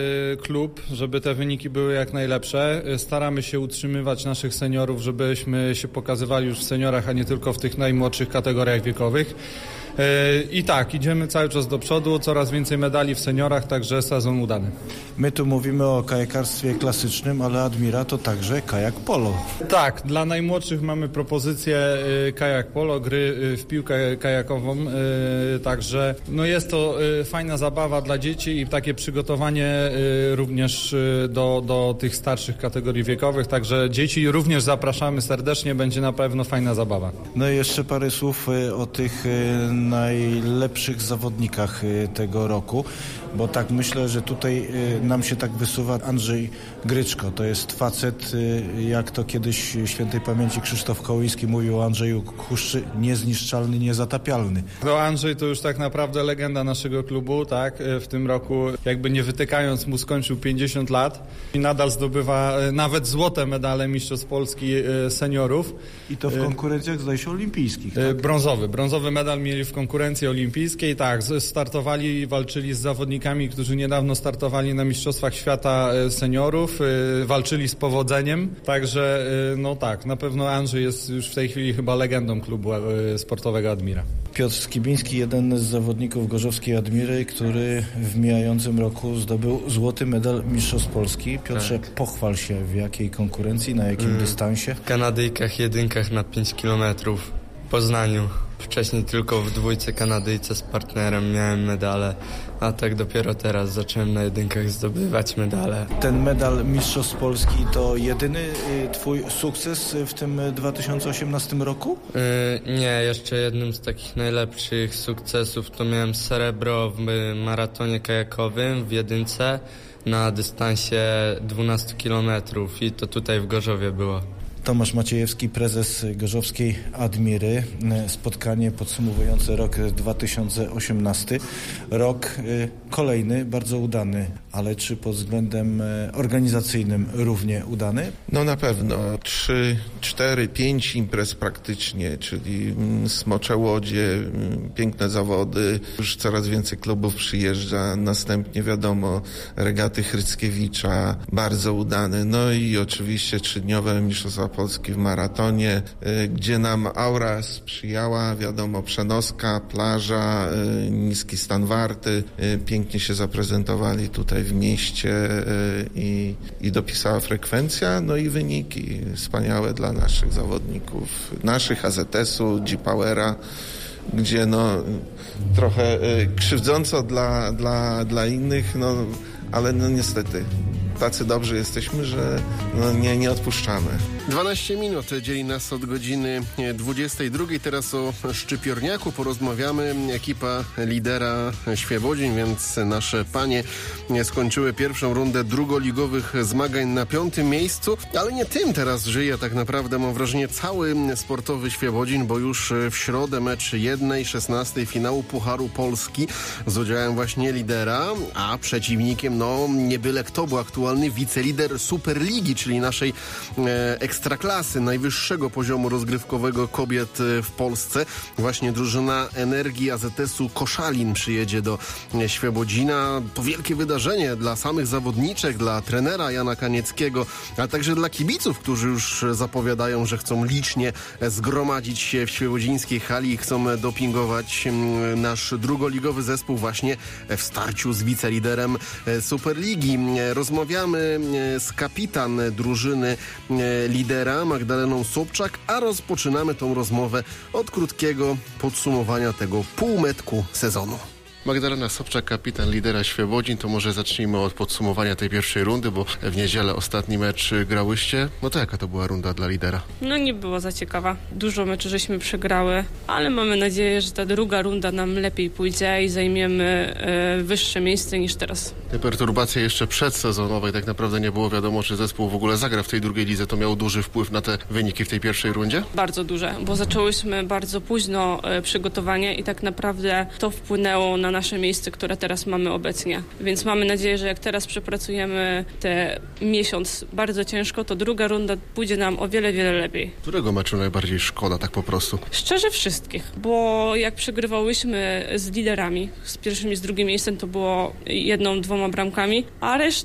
klub, żeby te wyniki były jak najlepsze. Staramy się utrzymywać naszych seniorów, żebyśmy się pokazywali już w seniorach, a nie tylko w tych najmłodszych kategoriach wiekowych. I tak, idziemy cały czas do przodu, coraz więcej medali w seniorach, także sezon udany. My tu mówimy o kajakarstwie klasycznym, ale Admira to także kajak polo. Tak, dla najmłodszych mamy propozycję kajak polo, gry w piłkę kajakową, także no jest to fajna zabawa dla dzieci i takie przygotowanie również do, do tych starszych kategorii wiekowych, także dzieci również zapraszamy serdecznie, będzie na pewno fajna zabawa. No i jeszcze parę słów o tych najlepszych zawodnikach tego roku, bo tak myślę, że tutaj nam się tak wysuwa Andrzej Gryczko. To jest facet, jak to kiedyś świętej pamięci Krzysztof Kołyński mówił o Andrzeju Kuszczy, niezniszczalny, niezatapialny. No Andrzej to już tak naprawdę legenda naszego klubu, tak? W tym roku jakby nie wytykając mu skończył pięćdziesiąt lat i nadal zdobywa nawet złote medale Mistrzostw Polski seniorów. I to w konkurencjach zdaje się olimpijskich, tak? Brązowy. Brązowy medal mieli w konkurencji olimpijskiej, tak. Startowali i walczyli z zawodnikami, którzy niedawno startowali na Mistrzostwach Świata Seniorów, walczyli z powodzeniem, także no tak, na pewno Andrzej jest już w tej chwili chyba legendą klubu sportowego Admira. Piotr Skibiński, jeden z zawodników gorzowskiej Admiry, który w mijającym roku zdobył złoty medal Mistrzostw Polski. Piotrze, tak. Pochwal się, w jakiej konkurencji, na jakim hmm. dystansie? W Kanadyjkach, jedynkach na pięć kilometrów w Poznaniu. Wcześniej tylko w dwójce Kanadyjce z partnerem miałem medale, a tak dopiero teraz zacząłem na jedynkach zdobywać medale. Ten medal Mistrzostw Polski to jedyny twój sukces w tym dwa tysiące osiemnastym roku? Yy, nie, jeszcze jednym z takich najlepszych sukcesów to miałem srebro w maratonie kajakowym w jedynce na dystansie dwanaście kilometrów i to tutaj w Gorzowie było. Tomasz Maciejewski, prezes gorzowskiej Admiry. Spotkanie podsumowujące rok dwa tysiące osiemnasty. Rok kolejny, bardzo udany, ale czy pod względem organizacyjnym równie udany? No na pewno. Trzy, cztery, pięć imprez praktycznie, czyli Smocze Łodzie, piękne zawody. Już coraz więcej klubów przyjeżdża. Następnie wiadomo regaty Hryckiewicza, bardzo udane. No i oczywiście trzydniowe Mistrzostwa Polski w maratonie, gdzie nam aura sprzyjała, wiadomo, przenoska, plaża, niski stan warty, pięknie się zaprezentowali tutaj w mieście i, i dopisała frekwencja, no i wyniki wspaniałe dla naszych zawodników, naszych A Z S-u, G-Powera, gdzie no trochę krzywdząco dla, dla, dla innych, no ale no niestety tacy dobrzy jesteśmy, że no nie, nie odpuszczamy. dwanaście minut dzieli nas od godziny dwudziestej drugiej. Teraz o szczypiorniaku porozmawiamy. Ekipa lidera Świebodzin, więc nasze panie skończyły pierwszą rundę drugoligowych zmagań na piątym miejscu, ale nie tym teraz żyje tak naprawdę, mam wrażenie, cały sportowy Świebodzin, bo już w środę mecz jednej szesnastej finału Pucharu Polski z udziałem właśnie lidera, a przeciwnikiem no nie byle kto, bo aktualnie wicelider Superligi, czyli naszej e, ekstraklasy, najwyższego poziomu rozgrywkowego kobiet w Polsce. Właśnie drużyna Energii A Z S-u Koszalin przyjedzie do Świebodzina. To wielkie wydarzenie dla samych zawodniczek, dla trenera Jana Kanieckiego, a także dla kibiców, którzy już zapowiadają, że chcą licznie zgromadzić się w świebodzińskiej hali i chcą dopingować nasz drugoligowy zespół właśnie w starciu z wiceliderem Superligi. Rozmawiamy z kapitan drużyny lidera Magdaleną Sobczak, a rozpoczynamy tą rozmowę od krótkiego podsumowania tego półmetku sezonu. Magdalena Sobczak, kapitan lidera Świebodzin, to może zacznijmy od podsumowania tej pierwszej rundy, bo w niedzielę ostatni mecz grałyście. No to jaka to była runda dla lidera? No nie była za ciekawa. Dużo meczy żeśmy przegrały, ale mamy nadzieję, że ta druga runda nam lepiej pójdzie i zajmiemy e, wyższe miejsce niż teraz. Te perturbacje jeszcze przedsezonowe, tak naprawdę nie było wiadomo, czy zespół w ogóle zagra w tej drugiej lidze. To miało duży wpływ na te wyniki w tej pierwszej rundzie? Bardzo duże, bo zaczęłyśmy bardzo późno e, przygotowanie i tak naprawdę to wpłynęło na nasze miejsce, które teraz mamy obecnie. Więc mamy nadzieję, że jak teraz przepracujemy te miesiąc bardzo ciężko, to druga runda pójdzie nam o wiele, wiele lepiej. Którego meczu najbardziej szkoda, tak po prostu? Szczerze wszystkich, bo jak przegrywałyśmy z liderami, z pierwszym i z drugim miejscem, to było jedną, dwoma bramkami, a reszta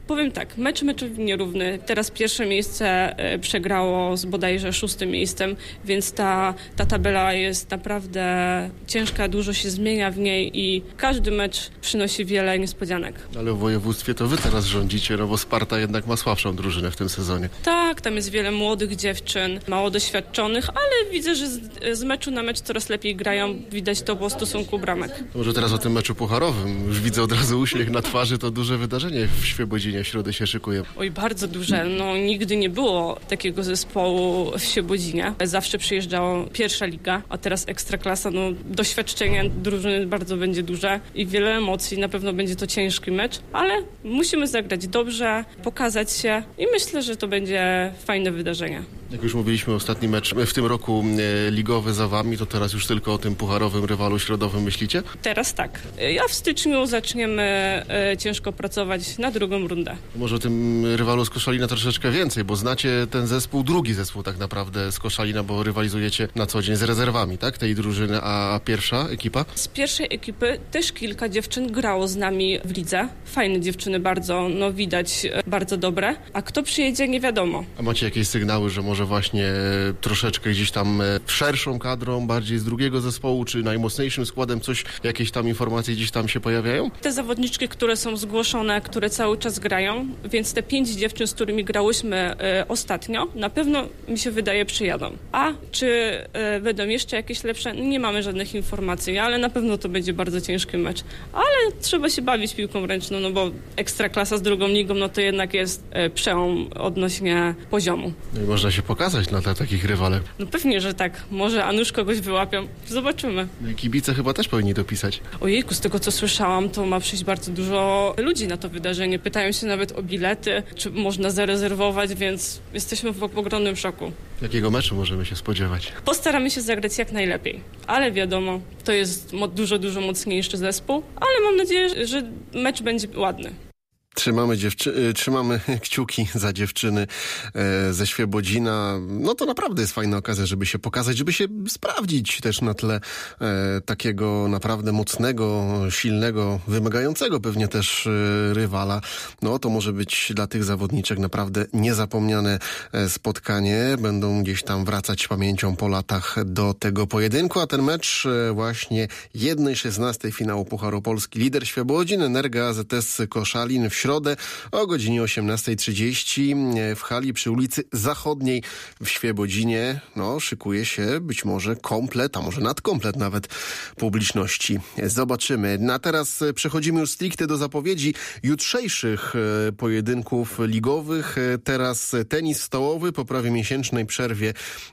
Powiem tak, mecz meczowi nierówny. Teraz pierwsze miejsce przegrało z bodajże szóstym miejscem, więc ta, ta tabela jest naprawdę ciężka, dużo się zmienia w niej i każdy mecz przynosi wiele niespodzianek. Ale w województwie to wy teraz rządzicie, no bo Sparta jednak ma słabszą drużynę w tym sezonie. Tak, tam jest wiele młodych dziewczyn, mało doświadczonych, ale widzę, że z, z meczu na mecz coraz lepiej grają. Widać to po stosunku bramek. To może teraz o tym meczu pucharowym. Już widzę od razu uśmiech na twarzy, to duże wydarzenie w Świebodzinie w środę się szykuje. Oj, bardzo duże. No nigdy nie było takiego zespołu w Świebodzinie. Zawsze przyjeżdżała pierwsza liga, a teraz Ekstraklasa. No doświadczenie drużyny bardzo będzie duże i wiele emocji. Na pewno będzie to ciężki mecz, ale musimy zagrać dobrze, pokazać się i myślę, że to będzie fajne wydarzenie. Jak już mówiliśmy, ostatni mecz w tym roku e, ligowy za wami, to teraz już tylko o tym pucharowym rywalu środowym myślicie? Teraz tak. A w styczniu zaczniemy e, ciężko pracować na drugą rundę. Może o tym rywalu z Koszalina troszeczkę więcej, bo znacie ten zespół, drugi zespół tak naprawdę z Koszalina, bo rywalizujecie na co dzień z rezerwami, tak? Tej drużyny, a pierwsza ekipa? Z pierwszej ekipy też kilka dziewczyn grało z nami w lidze. Fajne dziewczyny bardzo, no widać, bardzo dobre. A kto przyjedzie, nie wiadomo. A macie jakieś sygnały, że może właśnie troszeczkę gdzieś tam szerszą kadrą, bardziej z drugiego zespołu, czy najmocniejszym składem coś, jakieś tam informacje gdzieś tam się pojawiają? Te zawodniczki, które są zgłoszone, które cały czas grają, więc te pięć dziewczyn, z którymi grałyśmy y, ostatnio, na pewno mi się wydaje przyjadą. A czy y, będą jeszcze jakieś lepsze? Nie mamy żadnych informacji, ale na pewno to będzie bardzo ciężki mecz. Ale trzeba się bawić piłką ręczną, no bo Ekstraklasa z drugą ligą, no to jednak jest y, przełom odnośnie poziomu. No i można się pokazać na tle takich rywalek. No pewnie, że tak. Może a nuż kogoś wyłapią. Zobaczymy. No i kibice chyba też powinni dopisać. Ojejku, z tego co słyszałam, to ma przyjść bardzo dużo ludzi na to wydarzenie. Pytają się nawet o bilety, czy można zarezerwować, więc jesteśmy w ogromnym szoku. Jakiego meczu możemy się spodziewać? Postaramy się zagrać jak najlepiej. Ale wiadomo, to jest dużo, dużo mocniejszy zespół, ale mam nadzieję, że mecz będzie ładny. Trzymamy, dziewczy- trzymamy kciuki za dziewczyny e, ze Świebodzina. No to naprawdę jest fajna okazja, żeby się pokazać, żeby się sprawdzić też na tle e, takiego naprawdę mocnego, silnego, wymagającego pewnie też e, rywala. No to może być dla tych zawodniczek naprawdę niezapomniane e, spotkanie. Będą gdzieś tam wracać pamięcią po latach do tego pojedynku, a ten mecz e, właśnie jednej szesnastej finału Pucharu Polski. Lider Świebodzin, Energa A Z S Koszalin w środę o godzinie osiemnasta trzydzieści w hali przy ulicy Zachodniej w Świebodzinie. No, szykuje się być może komplet, a może nadkomplet nawet publiczności. Zobaczymy. A teraz przechodzimy już stricte do zapowiedzi jutrzejszych pojedynków ligowych. Teraz tenis stołowy po prawie miesięcznej przerwie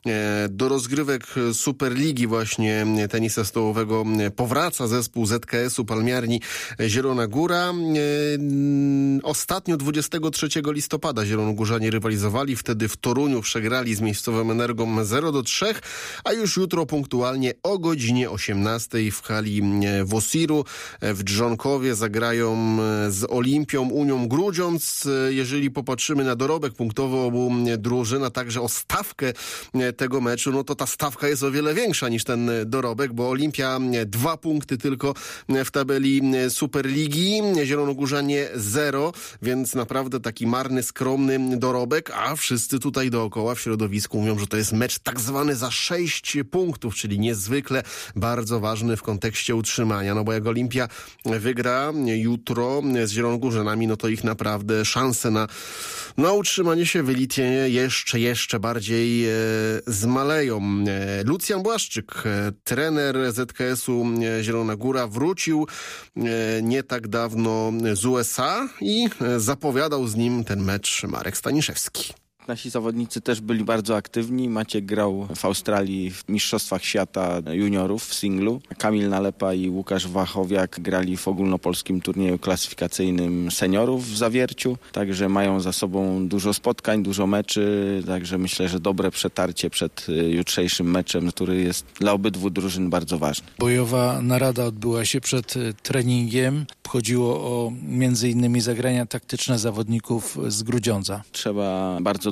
do rozgrywek Superligi właśnie tenisa stołowego powraca zespół Z K S-u Palmiarni Zielona Góra. Ostatnio dwudziestego trzeciego listopada zielonogórzanie rywalizowali, wtedy w Toruniu przegrali z miejscowym Energą zero do trzech, a już jutro punktualnie o godzinie osiemnastej w hali Wosiru w Drzonkowie zagrają z Olimpią Unią Grudziądz. Jeżeli popatrzymy na dorobek punktowy obu drużyn, a także o stawkę tego meczu, no to ta stawka jest o wiele większa niż ten dorobek, bo Olimpia dwa punkty tylko w tabeli Superligi, zielonogórzanie zero, więc naprawdę taki marny, skromny dorobek, a wszyscy tutaj dookoła w środowisku mówią, że to jest mecz tak zwany za sześć punktów, czyli niezwykle bardzo ważny w kontekście utrzymania, no bo jak Olimpia wygra jutro z Zielonogórzanami, no to ich naprawdę szanse na, na utrzymanie się w elicie jeszcze, jeszcze bardziej e, zmaleją. E, Lucjan Błaszczyk, e, trener Z K S-u Zielona Góra, wrócił e, nie tak dawno z U S A i zapowiadał z nim ten mecz Marek Staniszewski. Nasi zawodnicy też byli bardzo aktywni. Maciek grał w Australii w Mistrzostwach Świata Juniorów w singlu. Kamil Nalepa i Łukasz Wachowiak grali w ogólnopolskim turnieju klasyfikacyjnym seniorów w Zawierciu. Także mają za sobą dużo spotkań, dużo meczy. Także myślę, że dobre przetarcie przed jutrzejszym meczem, który jest dla obydwu drużyn bardzo ważny. Bojowa narada odbyła się przed treningiem. Chodziło o między innymi zagrania taktyczne zawodników z Grudziądza. Trzeba bardzo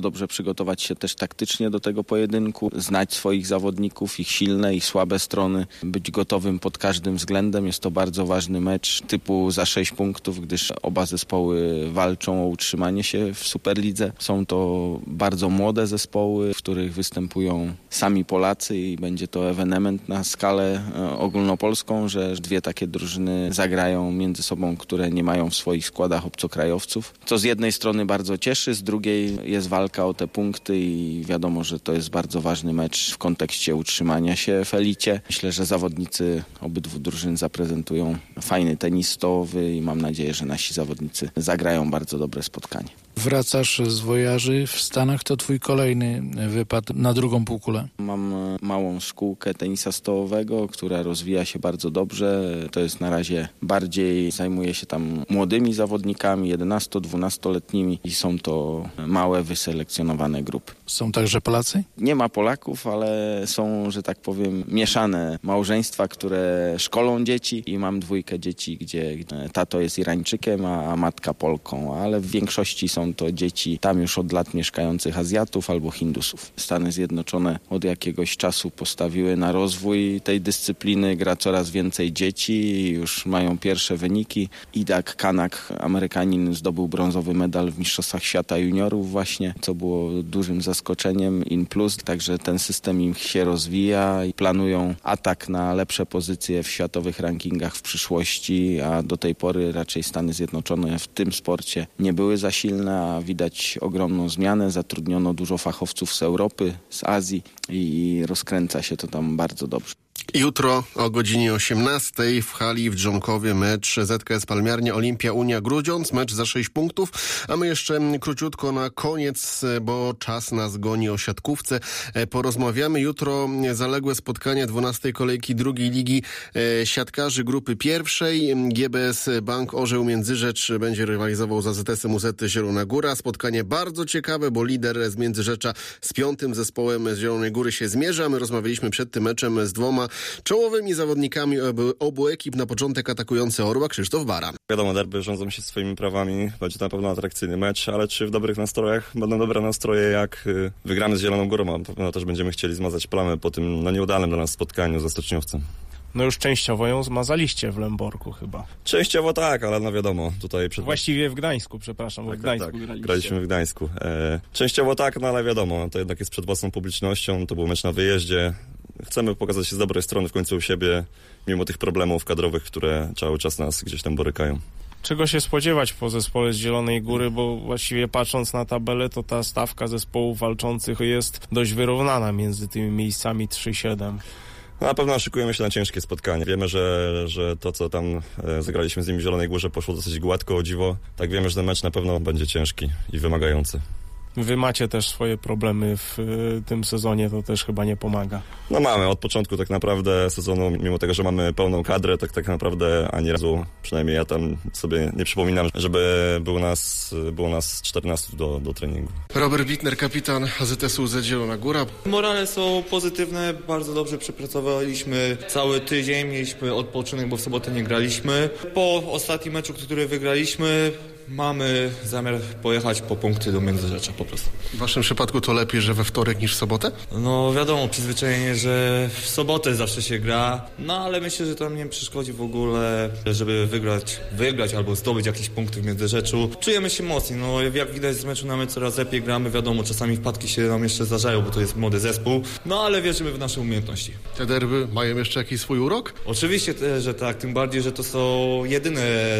dobrze przygotować się też taktycznie do tego pojedynku, znać swoich zawodników, ich silne, ich słabe strony, być gotowym pod każdym względem. Jest to bardzo ważny mecz typu za sześć punktów, gdyż oba zespoły walczą o utrzymanie się w Superlidze. Są to bardzo młode zespoły, w których występują sami Polacy i będzie to ewenement na skalę ogólnopolską, że dwie takie drużyny zagrają między sobą, które nie mają w swoich składach obcokrajowców. Co z jednej strony bardzo cieszy, z drugiej jest walka o te punkty i wiadomo, że to jest bardzo ważny mecz w kontekście utrzymania się w elicie. Myślę, że zawodnicy obydwu drużyn zaprezentują fajny tenis stołowy i mam nadzieję, że nasi zawodnicy zagrają bardzo dobre spotkanie. Wracasz z wojaży w Stanach, to twój kolejny wypad na drugą półkulę. Mam małą szkółkę tenisa stołowego, która rozwija się bardzo dobrze. To jest na razie bardziej, zajmuje się tam młodymi zawodnikami, jedenasto-dwunastoletnimi i są to małe, wyselekcjonowane grupy. Są także Polacy? Nie ma Polaków, ale są, że tak powiem, mieszane małżeństwa, które szkolą dzieci i mam dwójkę dzieci, gdzie tato jest Irańczykiem, a matka Polką, ale w większości są to dzieci tam już od lat mieszkających Azjatów albo Hindusów. Stany Zjednoczone od jakiegoś czasu postawiły na rozwój tej dyscypliny, gra coraz więcej dzieci i już mają pierwsze wyniki. Idak Kanak, Amerykanin, zdobył brązowy medal w Mistrzostwach Świata Juniorów właśnie, co było dużym zaskoczeniem in plus, także ten system im się rozwija i planują atak na lepsze pozycje w światowych rankingach w przyszłości, a do tej pory raczej Stany Zjednoczone w tym sporcie nie były za silne, a widać ogromną zmianę. Zatrudniono dużo fachowców z Europy, z Azji i rozkręca się to tam bardzo dobrze. Jutro o godzinie osiemnastej w hali w Dżonkowie mecz Z K S Palmiarnia Olimpia Unia Grudziądz, mecz za sześć punktów, a my jeszcze króciutko na koniec, bo czas nas goni o siatkówce. Porozmawiamy jutro zaległe spotkania dwunastej kolejki drugiej ligi siatkarzy grupy pierwszej. G B S Bank Orzeł Międzyrzecz będzie rywalizował z A Z S-em U Z Zielona Góra. Spotkanie bardzo ciekawe, bo lider z Międzyrzecza z piątym zespołem z Zielonej Góry się zmierza. My rozmawialiśmy przed tym meczem z dwoma czołowymi zawodnikami obu, obu ekip. Na początek atakujący Orła Krzysztof Bara. Wiadomo, derby rządzą się swoimi prawami. Będzie to na pewno atrakcyjny mecz, ale czy w dobrych nastrojach będą dobre nastroje, jak wygramy z Zieloną Górą? Na pewno też będziemy chcieli zmazać plamę po tym no, nieudanym dla nas spotkaniu ze Stoczniowcem. No już częściowo ją zmazaliście w Lęborku chyba. Częściowo tak, ale no wiadomo, tutaj... Przed... Właściwie w Gdańsku, przepraszam, tak, w Gdańsku tak, tak. graliście. Graliśmy w Gdańsku. E, częściowo tak, no ale wiadomo, to jednak jest przed własną publicznością, to był mecz na wyjeździe. Chcemy pokazać się z dobrej strony w końcu u siebie, mimo tych problemów kadrowych, które cały czas nas gdzieś tam borykają. Czego się spodziewać po zespole z Zielonej Góry, bo właściwie patrząc na tabelę, to ta stawka zespołów walczących jest dość wyrównana między tymi miejscami trzy siedem. No, na pewno szykujemy się na ciężkie spotkanie. Wiemy, że, że to, co tam e, zagraliśmy z nimi w Zielonej Górze, poszło dosyć gładko, o dziwo. Tak wiemy, że ten mecz na pewno będzie ciężki i wymagający. Wy macie też swoje problemy w y, tym sezonie, to też chyba nie pomaga. No mamy, od początku tak naprawdę sezonu, mimo tego, że mamy pełną kadrę, tak tak naprawdę ani razu, przynajmniej ja tam sobie nie przypominam, żeby było nas, było nas czternastu do, do treningu. Robert Wittner, kapitan A Z S-u U Z Zielona Góra. Morale są pozytywne, bardzo dobrze przepracowaliśmy cały tydzień, mieliśmy odpoczynek, bo w sobotę nie graliśmy. Po ostatnim meczu, który wygraliśmy, mamy zamiar pojechać po punkty do Międzyrzecza po prostu. W waszym przypadku to lepiej, że we wtorek niż w sobotę? No wiadomo, przyzwyczajenie, że w sobotę zawsze się gra, no ale myślę, że to nie przeszkodzi w ogóle, żeby wygrać, wygrać albo zdobyć jakieś punkty w Międzyrzeczu. Czujemy się mocniej, no jak widać z meczu na mecz coraz lepiej gramy, wiadomo, czasami wpadki się nam jeszcze zdarzają, bo to jest młody zespół, no ale wierzymy w nasze umiejętności. Te derby mają jeszcze jakiś swój urok? Oczywiście, że tak, tym bardziej, że to są jedyne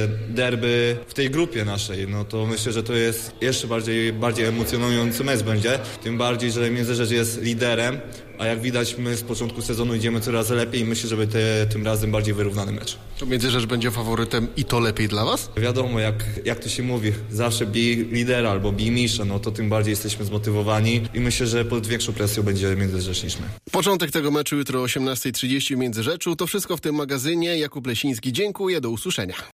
derby w tej grupie naszej, no to myślę, że to jest jeszcze bardziej, bardziej emocjonujący mecz będzie, tym bardziej, że Międzyrzecz jest liderem, a jak widać my z początku sezonu idziemy coraz lepiej i myślę, że będzie tym razem bardziej wyrównany mecz. To Międzyrzecz będzie faworytem i to lepiej dla was? Wiadomo, jak, jak to się mówi, zawsze bij lidera albo bij mistrza, no to tym bardziej jesteśmy zmotywowani i myślę, że pod większą presją będzie Międzyrzecz niż my. Początek tego meczu jutro o osiemnasta trzydzieści w Międzyrzeczu. To wszystko w tym magazynie. Jakub Lesiński, dziękuję, do usłyszenia.